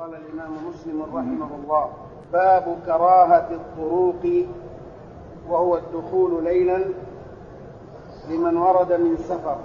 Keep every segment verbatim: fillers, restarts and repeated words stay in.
قال الإمام مسلم رحمه الله: باب كراهة الطروق وهو الدخول ليلا لمن ورد من سفر.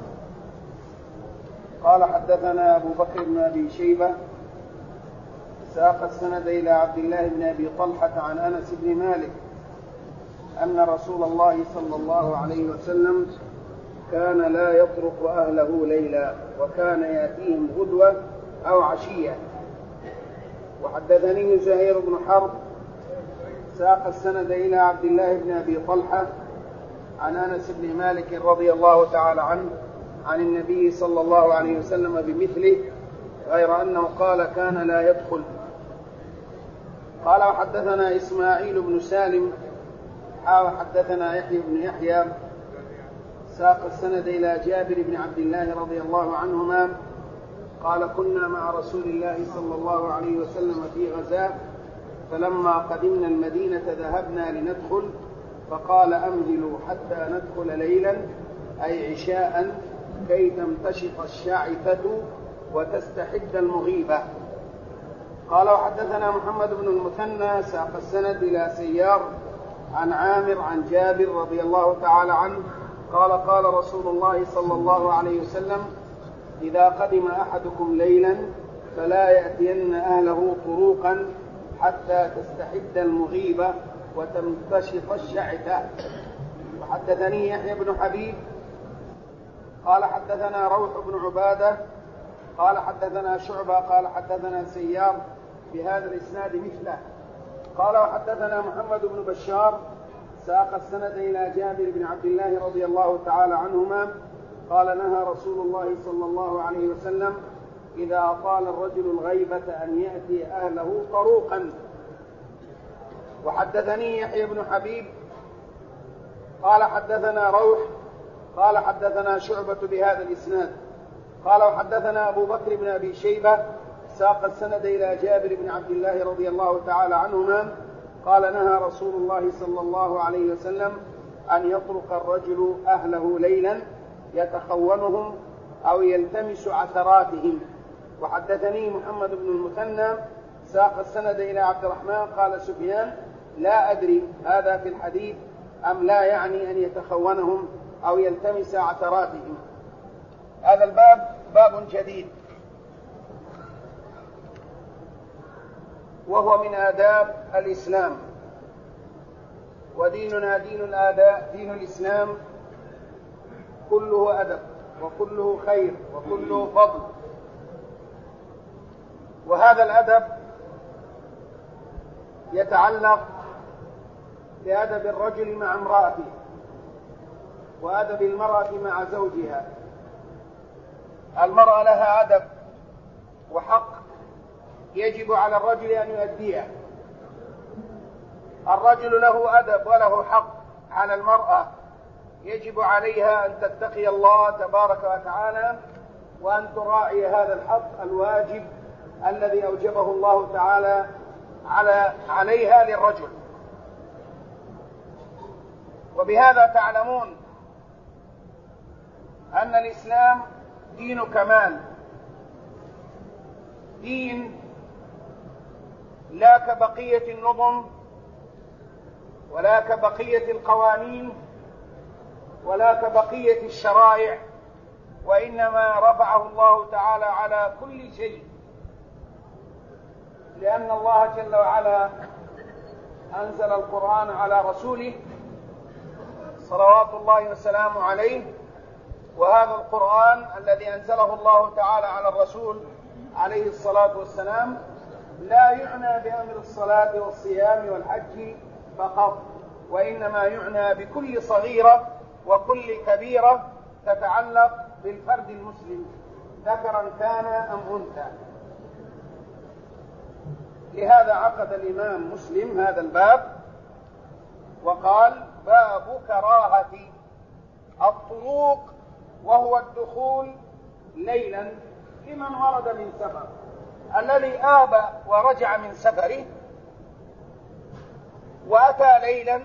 قال: حدثنا أبو بكر بن أبي شيبة ساق السند إلى عبد الله بن أبي طلحة عن أنس بن مالك أن رسول الله صلى الله عليه وسلم كان لا يطرق أهله ليلا وكان يأتيهم غدوة أو عشية. وحدثني زهير بن حرب ساق السند إلى عبد الله بن أبي طلحة عن أنس بن مالك رضي الله تعالى عنه عن النبي صلى الله عليه وسلم بمثله، غير أنه قال كان لا يدخل. قال: وحدثنا إسماعيل بن سالم حدثنا يحيى بن يحيى ساق السند إلى جابر بن عبد الله رضي الله عنهما قال: كنا مع رسول الله صلى الله عليه وسلم في غزاة، فلما قدمنا المدينة ذهبنا لندخل، فقال: أمهلوا حتى ندخل ليلا أي عشاء كي تمتشط الشاعثة وتستحد المغيبة. قال: وحدثنا محمد بن المثنى ساق السند إلى سيار عن عامر عن جابر رضي الله تعالى عنه قال: قال رسول الله صلى الله عليه وسلم: إذا قدم أحدكم ليلا فلا يأتين أهله طروقا حتى تستحد المغيبة وتمتشط الشعثة. وحدثني يحيى بن حبيب قال: حدثنا روح بن عبادة قال: حدثنا شعبة قال: حدثنا سيار بهذا الإسناد مثله. قال: وحدثنا محمد بن بشار ساق السند إلى جابر بن عبد الله رضي الله تعالى عنهما قال: نهى رسول الله صلى الله عليه وسلم إذا أطال الرجل الغيبة أن يأتي أهله طروقا. وحدثني يحيى بن حبيب قال: حدثنا روح قال: حدثنا شعبة بهذا الإسناد. قال: وحدثنا أبو بكر بن أبي شيبة ساق السند إلى جابر بن عبد الله رضي الله تعالى عنهما قال: نهى رسول الله صلى الله عليه وسلم أن يطرق الرجل أهله ليلا يتخونهم أو يلتمس عثراتهم. وحدثني محمد بن المثنى ساق السند إلى عبد الرحمن قال سفيان: لا أدري هذا في الحديث أم لا يعني أن يتخونهم أو يلتمس عثراتهم. هذا الباب باب جديد، وهو من آداب الإسلام، وديننا دين الآداب، دين الإسلام كله أدب وكله خير وكله فضل. وهذا الأدب يتعلق بأدب الرجل مع امرأته وأدب المرأة مع زوجها. المرأة لها أدب وحق يجب على الرجل أن يؤديه. الرجل له أدب وله حق على المرأة يجب عليها أن تتقي الله تبارك وتعالى وأن تراعي هذا الحق الواجب الذي أوجبه الله تعالى على عليها للرجل. وبهذا تعلمون أن الإسلام دين كمال، دين لا كبقية النظم ولا كبقية القوانين ولا كبقية الشرائع، وإنما رفعه الله تعالى على كل شيء، لأن الله جل وعلا أنزل القرآن على رسوله صلوات الله وسلامه عليه. وهذا القرآن الذي أنزله الله تعالى على الرسول عليه الصلاة والسلام لا يعنى بأمر الصلاة والصيام والحج فقط، وإنما يعنى بكل صغيرة وكل كبيرة تتعلق بالفرد المسلم ذكرا كان أم أنثى. لهذا عقد الإمام مسلم هذا الباب وقال: باب كراهة الطروق وهو الدخول ليلا لمن ورد من سفر. الذي آب ورجع من سفره وأتى ليلا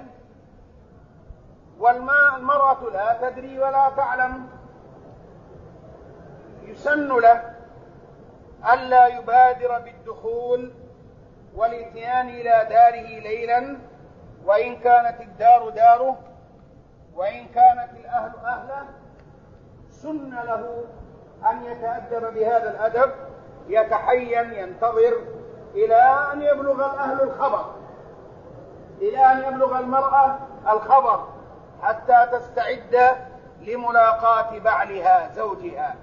والماء المرأة لا تدري ولا تعلم، يسن له ألا يبادر بالدخول والاتيان إلى داره ليلا، وإن كانت الدار داره وإن كانت الأهل أهله. سن له أن يتأدب بهذا الأدب، يتحين ينتظر إلى أن يبلغ الأهل الخبر، إلى أن يبلغ المرأة الخبر حتى تستعد لملاقاة بعلها زوجها.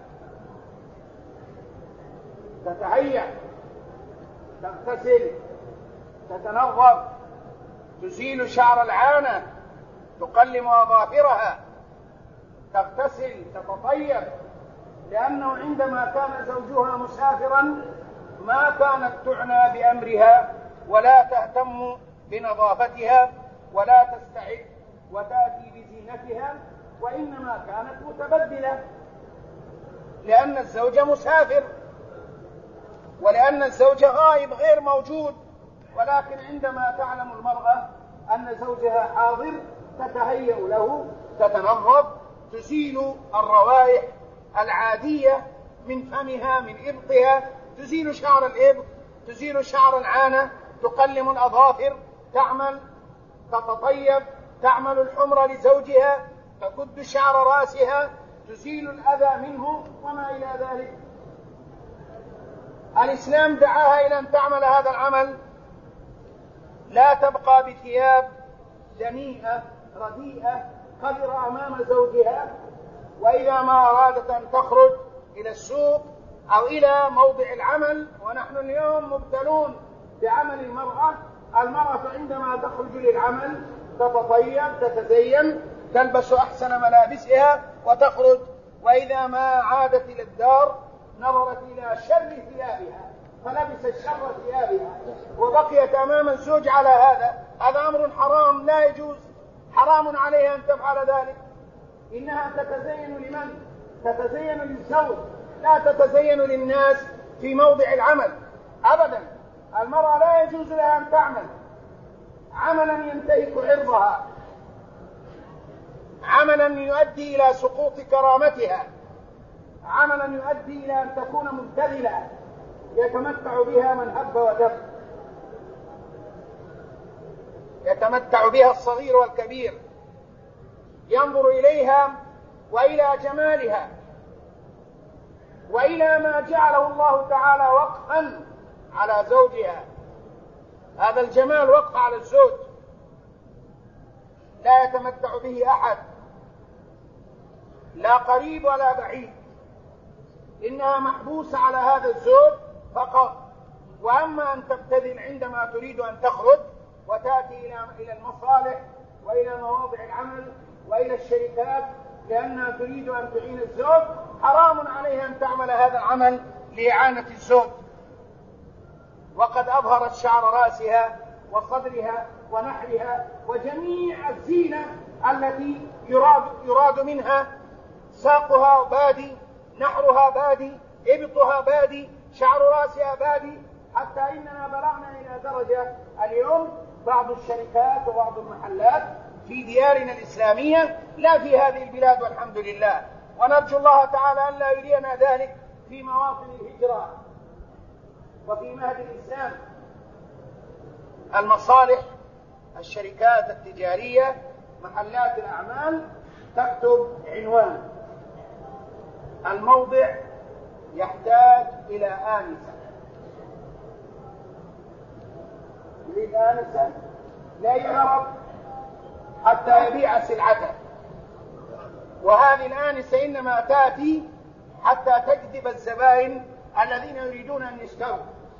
تتهيأ، تغتسل، تتنظف، تزيل شعر العانة، تقلم أظافرها، تغتسل، تتطيب، لأنه عندما كان زوجها مسافرا ما كانت تعنى بأمرها ولا تهتم بنظافتها ولا تستعد وتأتي بزينتها، وإنما كانت متبدلة، لأن الزوج مسافر ولأن الزوج غائب غير موجود. ولكن عندما تعلم المرأة أن زوجها حاضر تتهيأ له، تتنظف، تزيل الروائح العادية من فمها من إبطها، تزيل شعر الإبط، تزيل شعر العانة، تقلم الأظافر، تعمل، تتطيب، تعمل الحمرة لزوجها، تكد شعر رأسها، تزيل الأذى منه وما إلى ذلك. الإسلام دعاها إلى أن تعمل هذا العمل، لا تبقى بثياب دنيئة رديئة قذرة أمام زوجها. وإذا ما أرادت أن تخرج إلى السوق أو إلى موضع العمل، ونحن اليوم مبتلون بعمل المرأة، المرأة عندما تخرج للعمل تتطيب، تتزين، تلبس أحسن ملابسها وتخرج، وإذا ما عادت إلى الدار نظرت إلى شر ثيابها فلبست شر ثيابها وبقيت أمام الزوج على هذا. هذا أمر حرام لا يجوز، حرام عليها أن تفعل ذلك. إنها تتزين لمن؟ تتزين للزوج، لا تتزين للناس في موضع العمل أبدا. المرأة لا يجوز لها أن تعمل عملا ينتهك عرضها، عملا يؤدي إلى سقوط كرامتها، عملا يؤدي إلى أن تكون مبتذلة يتمتع بها من هب ودب، يتمتع بها الصغير والكبير، ينظر إليها وإلى جمالها وإلى ما جعله الله تعالى وقفا على زوجها. هذا الجمال وقف على الزوج، لا يتمتع به أحد، لا قريب ولا بعيد، إنها محبوسة على هذا الزوج فقط. وأما أن تبتذل عندما تريد أن تخرج وتأتي إلى المصالح وإلى مواضع العمل وإلى الشركات لأنها تريد أن تعين الزوج، حرام عليها أن تعمل هذا العمل لإعانة الزوج. وقد أظهرت شعر رأسها وصدرها ونحرها وجميع الزينة التي يراد, يراد منها. ساقها بادي، نحرها بادي، إبطها بادي، شعر رأسها بادي، حتى إننا بلغنا إلى درجة اليوم بعض الشركات وبعض المحلات في ديارنا الإسلامية، لا في هذه البلاد والحمد لله، ونرجو الله تعالى أن لا يرينا ذلك في مواطن الهجرة وفي مهد الإسلام. المصالح، الشركات التجارية، محلات الأعمال تكتب عنوان: الموضع يحتاج إلى آنسة. يريد آنسة لا يعرف حتى يبيع سلعته، وهذه الآنسة إنما تأتي حتى تجذب الزبائن الذين يريدون أن يشتروا.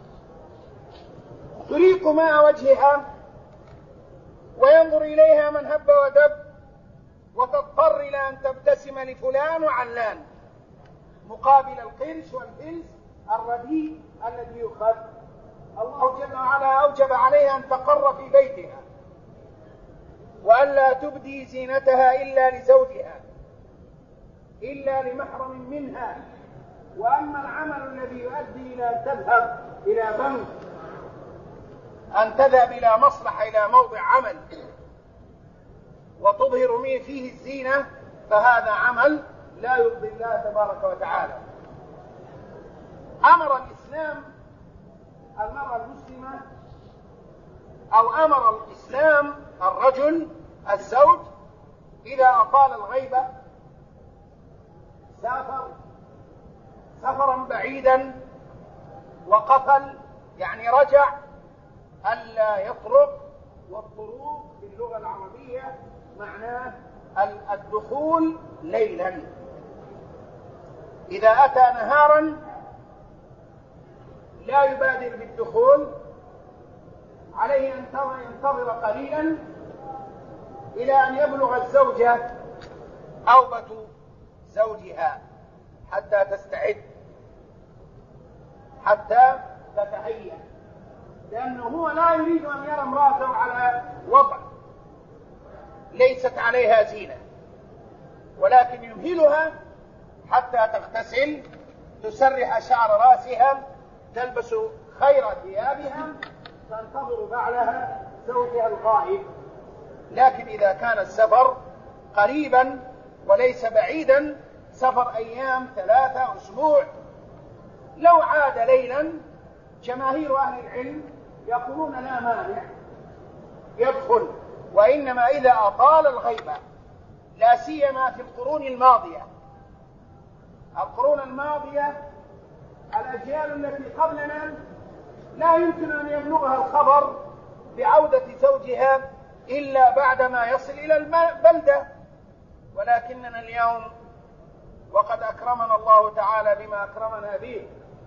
تريق ماء وجهها وينظر إليها من هب ودب، وتضطر إلى أن تبتسم لفلان وعلان مقابل القرش والفلس الرديء الذي يؤخذ. الله جل وعلا أوجب عليها أن تقر في بيتها وألا تبدي زينتها إلا لزوجها، إلا لمحرم منها. وأما العمل الذي يؤدي إلى أن تذهب إلى بنك، أن تذهب إلى مصلحة، إلى موضع عمل وتظهر فيه الزينة، فهذا عمل لا يرضي الله تبارك وتعالى. أمر الإسلام المرأة المسلمة، أو أمر الإسلام الرجل الزوج إذا أطال الغيبة، سافر سفرا بعيدا وقفل يعني رجع، ألا يطرق. والطروق في اللغة العربية معناه الدخول ليلا. إذا أتى نهارا لا يبادر بالدخول، عليه أن ينتظر قليلا إلى أن يبلغ الزوجة أوبة زوجها حتى تستعد، حتى تتهيأ، لأنه هو لا يريد أن يرى امرأته على وضع ليست عليها زينة، ولكن يمهلها حتى تغتسل، تسرح شعر رأسها، تلبس خير ثيابها، تنتظر بعلها زوجها الغائب. لكن إذا كان السفر قريبا وليس بعيدا، سفر أيام ثلاثة أسبوع، لو عاد ليلا جماهير أهل العلم يقولون لا مانع يدخل. وإنما إذا أطال الغيبة، لا سيما في القرون الماضية، القرون الماضية الأجيال التي قبلنا لا يمكن أن يبلغها الخبر بعودة زوجها إلا بعدما يصل إلى البلدة، ولكننا اليوم وقد أكرمنا الله تعالى بما أكرمنا به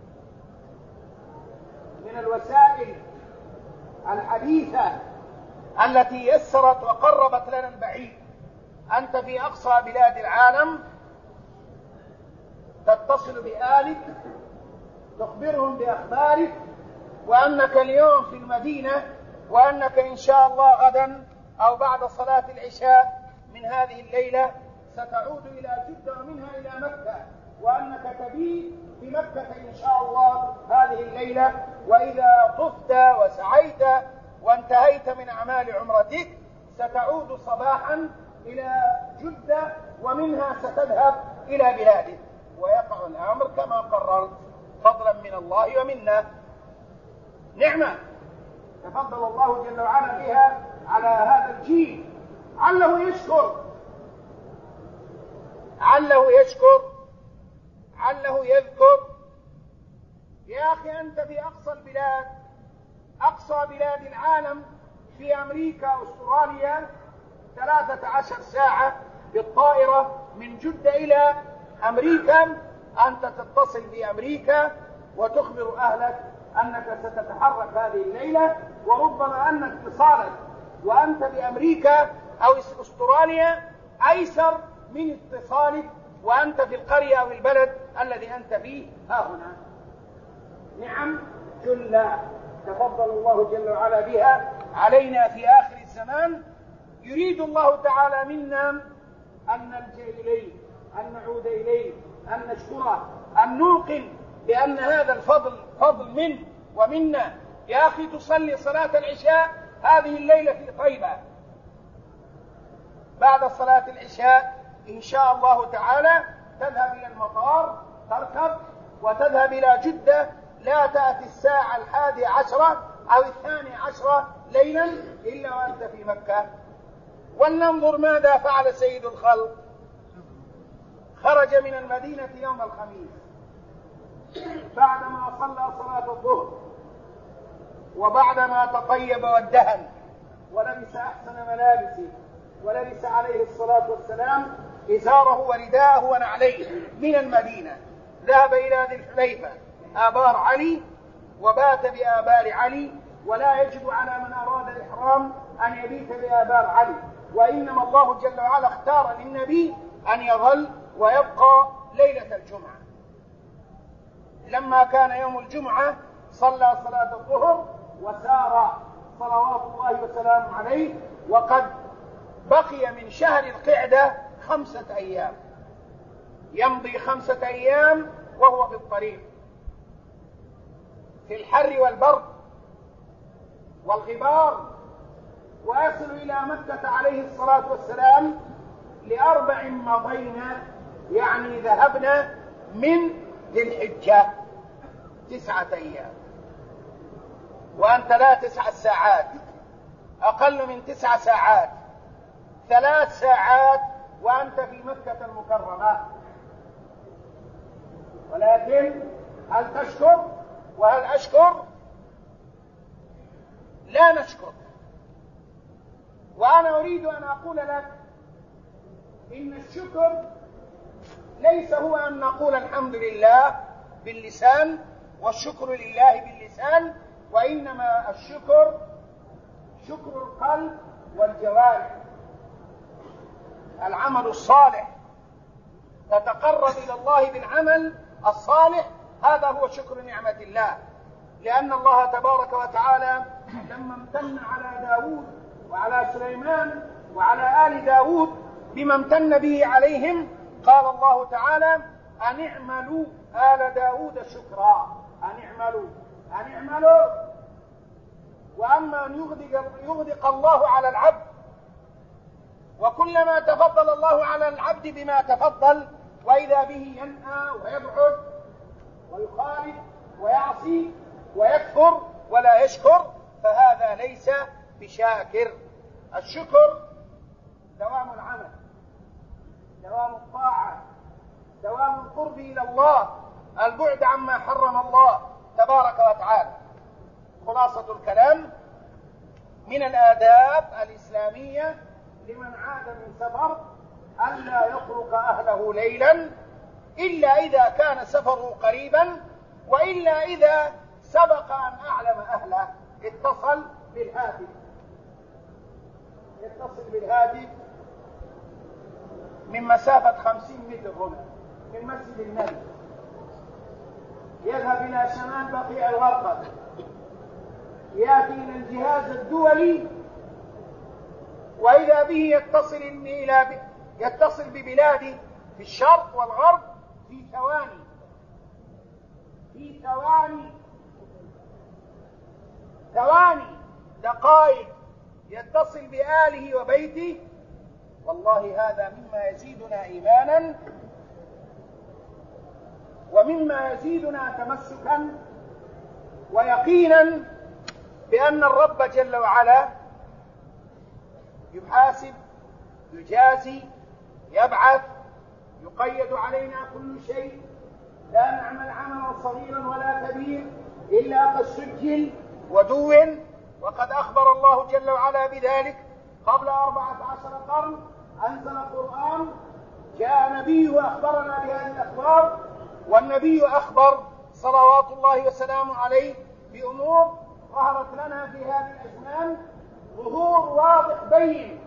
من الوسائل الحديثة التي يسرت وقربت لنا البعيد. أنت في أقصى بلاد العالم تتصل بأهلك، تخبرهم بأخبارك، وأنك اليوم في المدينة، وأنك إن شاء الله غدا أو بعد صلاة العشاء من هذه الليلة ستعود إلى جدة ومنها إلى مكة، وأنك تبيت في مكة إن شاء الله هذه الليلة. وإذا طفت وسعيت وانتهيت من أعمال عمرتك ستعود صباحا إلى جدة، ومنها ستذهب إلى بلادك، ويقع الأمر كما قررت فضلا من الله ومنا، نعمة تفضل الله جل وعلا بها على هذا الجيل، عله يشكر عله يشكر عله يذكر. يا أخي أنت في أقصى البلاد، أقصى بلاد العالم، في أمريكا أستراليا، ثلاثة عشر ساعة بالطائرة من جدة إلى أمريكا. أنت تتصل بأمريكا وتخبر أهلك أنك ستتحرك هذه الليلة، وربما أن اتصالك وأنت بأمريكا أو أستراليا أيسر من اتصالك وأنت في القرية أو البلد الذي أنت فيه ها هنا. نعم جلة تفضل الله جل وعلا بها علينا في آخر الزمان. يريد الله تعالى منا أن نلجأ إليه، أن نعود إليه، أن نشكره، أن نوقن بأن هذا الفضل فضل منه ومنا. يا أخي تصلي صلاة العشاء هذه الليلة في طيبة، بعد صلاة العشاء إن شاء الله تعالى تذهب إلى المطار، تركب وتذهب إلى جدة، لا تأتي الساعة الحادية عشرة أو الثانية عشرة ليلا إلا وأنت في مكة. ولننظر ماذا فعل سيد الخلق. خرج من المدينة يوم الخميس بعدما صلى صلاة الظهر، وبعدما تطيب وادهن ولبس أحسن ملابسه، ولبس عليه الصلاة والسلام إزاره ورداءه ونعليه من المدينة. ذهب إلى ذي الحليفة آبار علي وبات بآبار علي، ولا يجب على من أراد الإحرام أن يبيت بآبار علي، وإنما الله جل وعلا اختار للنبي أن يظل ويبقى ليلة الجمعة. لما كان يوم الجمعة صلى صلاة الظهر وسار صلوات الله وسلامه عليه، وقد بقي من شهر القعدة خمسة أيام، يمضي خمسة أيام وهو في الطريق في الحر والبرد والغبار، ويصل إلى مكة عليه الصلاة والسلام لأربع مضينا، يعني ذهبنا من ذي الحجة تسعة أيام، وأنت لا تسع ساعات، أقل من تسع ساعات، ثلاث ساعات وأنت في مكة المكرمة. ولكن هل تشكر وهل أشكر؟ لا نشكر. وأنا أريد أن أقول لك إن الشكر ليس هو أن نقول الحمد لله باللسان والشكر لله باللسان، وإنما الشكر شكر القلب والجوارح. العمل الصالح، تتقرب إلى الله بالعمل الصالح، هذا هو شكر نعمة الله. لأن الله تبارك وتعالى لما امتن على داود وعلى سليمان وعلى آل داود بما امتن به عليهم، قال الله تعالى: أن اعملوا آل داود شكرا، أن اعملوا أن اعملوا. وأما أن يغدق, يغدق الله على العبد، وكلما تفضل الله على العبد بما تفضل وإذا به ينأى ويبعد ويخالف ويعصي ويكفر ولا يشكر، فهذا ليس بشاكر. الشكر دوام العمل، دوام الطاعة، دوام القرب إلى الله، البعد عما حرم الله تبارك وتعالى. خلاصة الكلام: من الآداب الإسلامية لمن عاد من سفر ألا يطرق أهله ليلا إلا إذا كان سفره قريبا، وإلا إذا سبق أن أعلم أهله اتصل بالهاتف يتصل بالهاتف من مسافة خمسين متر هنا من مسجد النبي، يذهب إلى شمال بقيع الغرقد، يأتي إلى الجهاز الدولي، وإذا به يتصل إلى يتصل ببلاده في الشرق والغرب في ثواني في ثواني ثواني دقائق، يتصل بآله وبيته. والله هذا مما يزيدنا إيمانا ومما يزيدنا تمسكا ويقينا بأن الرب جل وعلا يحاسب، يجازي، يبعث، يقيد علينا كل شيء. لا نعمل عملا صغيرا ولا كبير إلا قد سجل ودون، وقد أخبر الله جل وعلا بذلك قبل أربعة عشر قرن. أنزل القرآن، جاء نبي وأخبرنا بهذه الأخبار، والنبي أخبر صلوات الله وسلامه عليه بأمور ظهرت لنا في هذه الأزمان ظهور واضح بين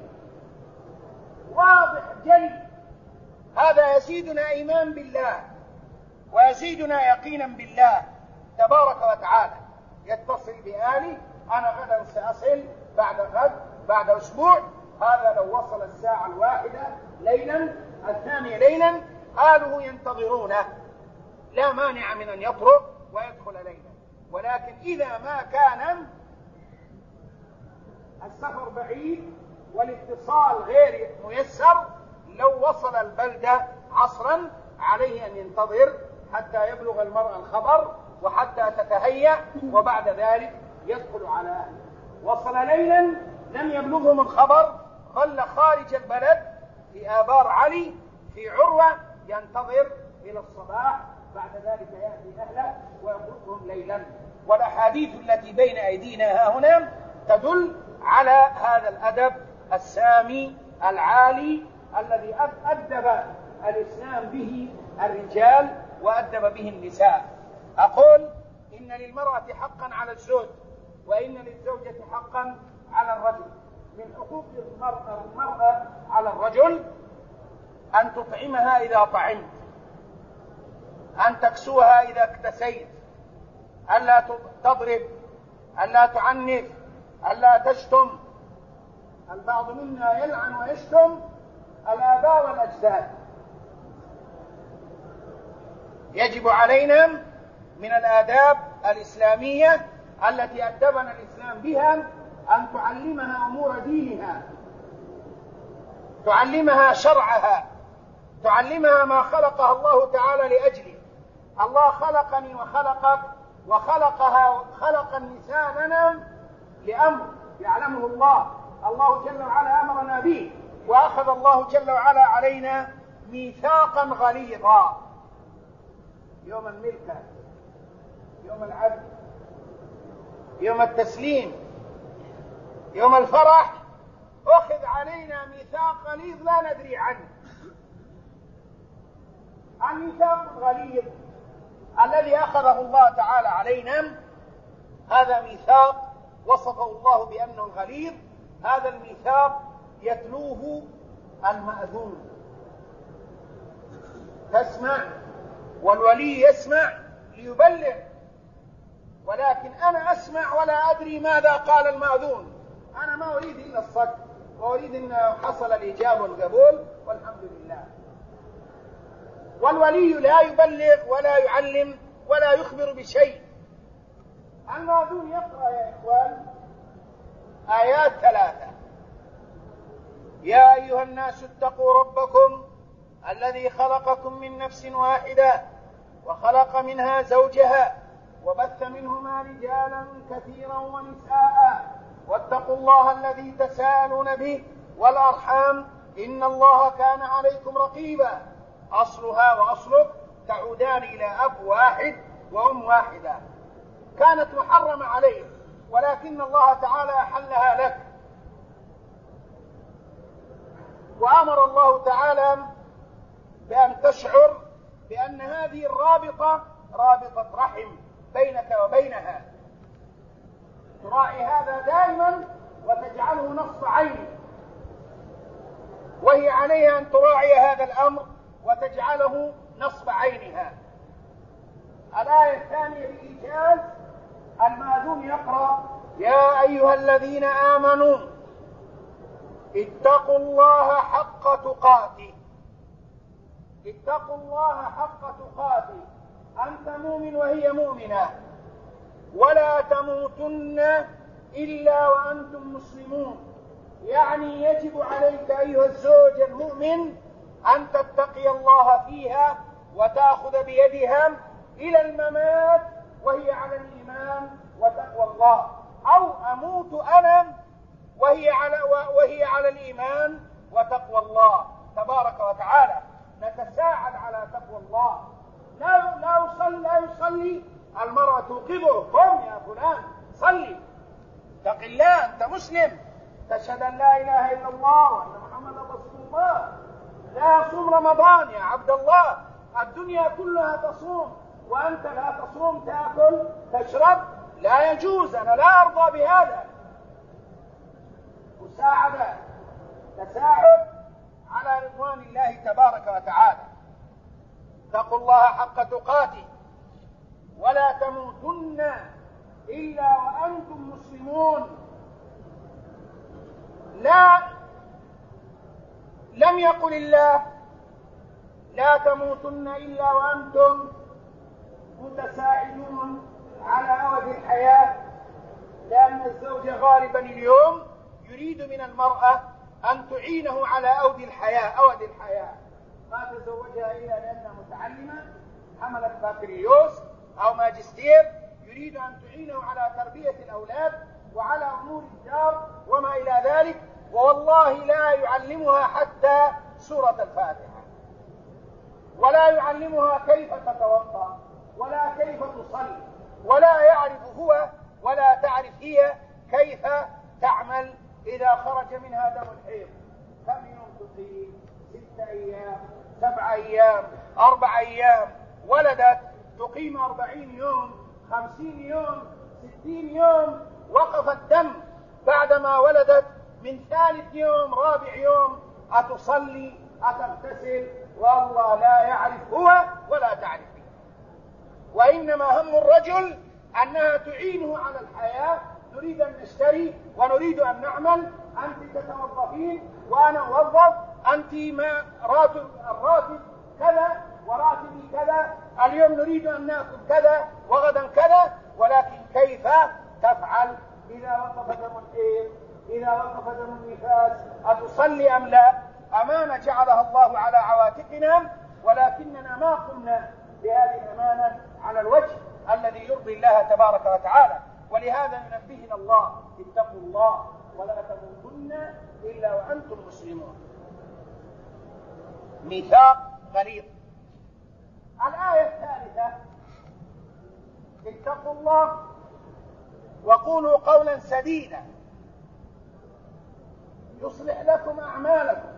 واضح جلي. هذا يزيدنا إيمان بالله ويزيدنا يقينا بالله تبارك وتعالى. يتصل بآلي: أنا غدا سأصل، بعد غد، بعد أسبوع. هذا لو وصل الساعة الواحدة ليلا، الثانية ليلا، آله ينتظرونه، لا مانع من أن يطرق ويدخل ليلا. ولكن إذا ما كان السفر بعيد والاتصال غير ميسر، لو وصل البلدة عصرا عليه أن ينتظر حتى يبلغ المرء الخبر وحتى تتهيأ، وبعد ذلك يدخل على أهله. وصل ليلا لم يبلغهم الخبر، ظل خارج البلد في آبار علي في عروة ينتظر إلى الصباح، بعد ذلك يأتي أهله ويتركهم ليلا. والأحاديث التي بين أيدينا ها هنا تدل على هذا الأدب السامي العالي الذي أدب الإسلام به الرجال وأدب به النساء. أقول: إن للمرأة حقا على الزوج، وإن للزوجة حقا على الرجل. من حقوق المرأة, المرأة على الرجل أن تطعمها إذا طعمت، أن تكسوها إذا اكتسيت، ألا تضرب، ألا تعنف، ألا تشتم. البعض منا يلعن ويشتم الآباء والأجداد. يجب علينا من الآداب الإسلامية التي أدبنا الإسلام بها أن تعلمها أمور دينها، تعلمها شرعها، تعلمها ما خلقها الله تعالى لأجله. الله خلقني وخلقك وخلقها خلق النساء لنا لأمر يعلمه الله، الله جل وعلا أمرنا به، وأخذ الله جل وعلا علينا ميثاقا غليظا يوم الملكة، يوم العدل، يوم التسليم، يوم الفرح، أخذ علينا ميثاق غليظ لا ندري عنه. الميثاق الغليظ الذي أخذه الله تعالى علينا هذا ميثاق وصفه الله بأنه الغليظ. هذا الميثاق يتلوه المأذون، تسمع والولي يسمع ليبلغ، ولكن أنا أسمع ولا أدري ماذا قال المأذون. أنا ما أريد إلا الصدق، وأريد أن حصل الإجابة والقبول والحمد لله. والولي لا يبلغ ولا يعلم ولا يخبر بشيء. المأذون يقرأ يا إخوان آيات ثلاثة: يا أيها الناس اتقوا ربكم الذي خلقكم من نفس واحدة وخلق منها زوجها وبث منهما رجالا كثيرا ونساء واتقوا الله الذي تساءلون به والأرحام إن الله كان عليكم رقيبا. أصلها وأصلك تعودان إلى أب واحد وأم واحدة، كانت محرمة عليك ولكن الله تعالى أحلها لك. وأمر الله تعالى بأن تشعر بأن هذه الرابطة رابطة رحم بينك وبينها، تراعي هذا دائما وتجعله نصب عين، وهي عليها أن تراعي هذا الأمر وتجعله نصب عينها. الآية الثانية بإيجاز المأذون يقرأ: يا أيها الذين آمنوا اتقوا الله حق تقاته. اتقوا الله حق تقاته، أنت مؤمن وهي مؤمنة، ولا تموتن إلا وأنتم مسلمون. يعني يجب عليك أيها الزوج المؤمن أن تتقي الله فيها وتأخذ بيدها إلى الممات وهي على الإيمان وتقوى الله، أو أموت أنا وهي على, وهي على الإيمان وتقوى الله تبارك وتعالى. نتساعد على تقوى الله. لا لا يصلي لا يصلي المرأة توقظه: قم يا فلان صلي، اتق الله، أنت مسلم، تشهد أن لا إله إلا الله وأن محمدا رسول الله. لا يصوم رمضان يا عبد الله، الدنيا كلها تصوم وأنت لا تصوم، تأكل تشرب، لا يجوز، أنا لا أرضى بهذا. مساعدة، تساعد على رضوان الله تبارك وتعالى. اتقوا الله حق تقاته ولا تموتن إلا وأنتم مسلمون. لا لم يقل الله لا تموتن إلا وأنتم متساعدون على أود الحياة، لأن الزوج غالبا اليوم يريد من المرأة أن تعينه على أود الحياة أود الحياة ما تزوجها إلا لأنها متعلمة حملت بكالوريوس أو ماجستير، يريد أن تعينه على تربية الأولاد وعلى أمور الدار وما إلى ذلك، والله لا يعلمها حتى سورة الفاتحة، ولا يعلمها كيف تتوضأ ولا كيف تصلي، ولا يعرف هو ولا تعرف هي كيف تعمل إذا خرج منها دم الحيض. كم يوم تقيم؟ ستة أيام، سبع أيام، أربع أيام. ولدت تقيم أربعين يوم، خمسين يوم، ستين يوم، وقف الدم بعدما ولدت من ثالث يوم رابع يوم، أتصلي أتغتسل، والله لا يعرف هو ولا تعرف هي. وإنما هم الرجل أنها تعينه على الحياة، نريد أن نشتري ونريد أن نعمل، أنت تتوظفين وأنا موظف، أنت ما راتب الراتب كذا وراتبي كذا، اليوم نريد أن نأكل كذا وغدا كذا، ولكن كيف تفعل إذا وقف دم الحيض، إذا وقف دم النفاس، أتصلي أم لا؟ أمانة جعلها الله على عواتقنا، ولكننا ما قمنا بهذه الأمانة على الوجه الذي يرضي الله تبارك وتعالى. ولهذا ينبهنا الله: اتقوا الله ولا تموتن إلا وأنتم مسلمون. ميثاق غليظ. الآية الثالثة: اتقوا الله وقولوا قولا سديدا يصلح لكم أعمالكم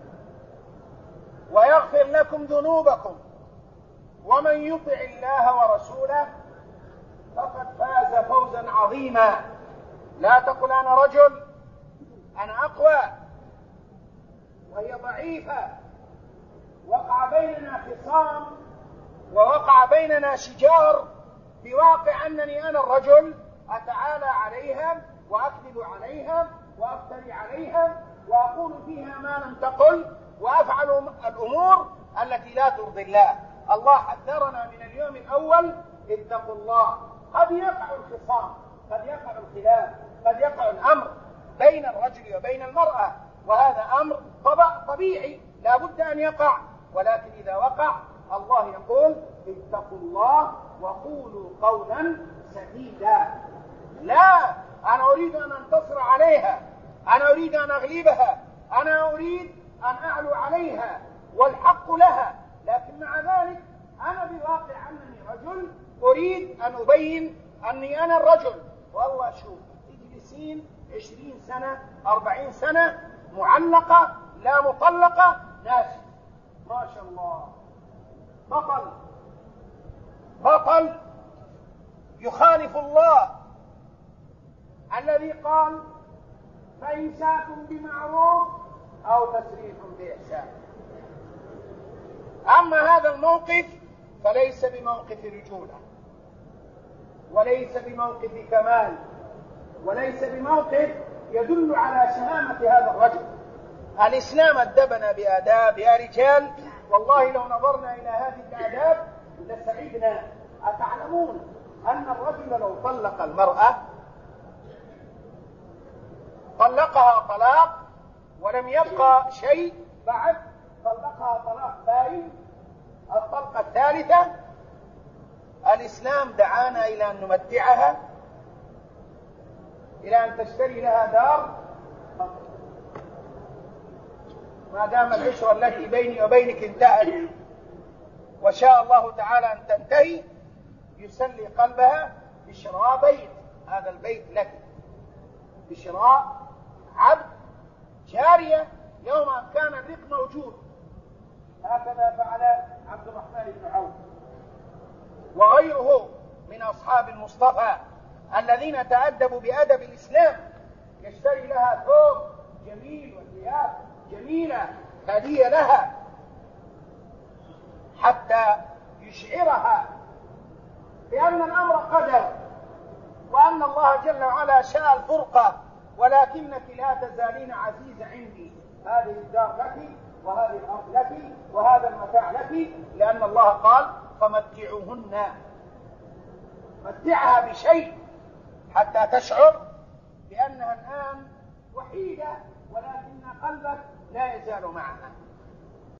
ويغفر لكم ذنوبكم ومن يطع الله ورسوله فقد فاز فوزا عظيما. لا تقل أنا رجل، أنا أقوى وهي ضعيفة، وقع بيننا خصام ووقع بيننا شجار بواقع أنني أنا الرجل أتعالى عليها وأكذب عليها وأفتري عليها وأقول فيها ما لم تقل وأفعل الأمور التي لا ترضي الله. الله حذرنا من اليوم الأول: اتقوا الله. قد يقع الخصام، قد يقع الخلاف، قد يقع الأمر بين الرجل وبين المرأة، وهذا أمر طبيعي لا بد أن يقع، ولكن إذا وقع الله يقول: اتقوا الله وقولوا قولا سديدا. لا، أنا أريد أن أنتصر عليها، أنا أريد أن أغلبها، أنا أريد أن أعلو عليها والحق لها، لكن مع ذلك أنا بواقع أنني رجل أريد أن أبين أني أنا الرجل. والله شوف، تجلسين عشرين سنة أربعين سنة معلقة لا مطلقة، ناس ما شاء الله بطل بطل يخالف الله الذي قال: فإمساك بمعروف أو تسريح بإحسان. أما هذا الموقف فليس بموقف رجولة، وليس بموقف كمال، وليس بموقف يدل على شهامة هذا الرجل. الإسلام أدبنا بآداب يا رجال، والله لو نظرنا إلى هذه الآداب لسعدنا. أتعلمون أن الرجل لو طلق المرأة طلقها طلاق ولم يبقى شيء بعد، طلقها طلاق بائن، الطلقة الثالثة، الإسلام دعانا إلى أن نمتعها، إلى أن تشتري لها دار، ما دام العشرة التي بيني وبينك انتهت وشاء الله تعالى أن تنتهي، يسلي قلبها بشراء بيت، هذا البيت لك، بشراء عبد، جارية، يوم أن كان الرق موجود. هكذا فعل عبد الرحمن بن عوف وغيره من أصحاب المصطفى الذين تأدبوا بأدب الإسلام، يشتري لها ثوب جميل وثياب جميلة هدية لها حتى يشعرها بأن الأمر قدر، وأن الله جل وعلا شاء الفرقة، ولكنك لا تزالين عزيزة عندي، هذه الدار لك وهذه الأرض لك وهذا المتاع لك، لأن الله قال: فمتعوهن. متعها بشيء حتى تشعر بأنها الآن وحيدة، ولكن قلبك لا يزال معها.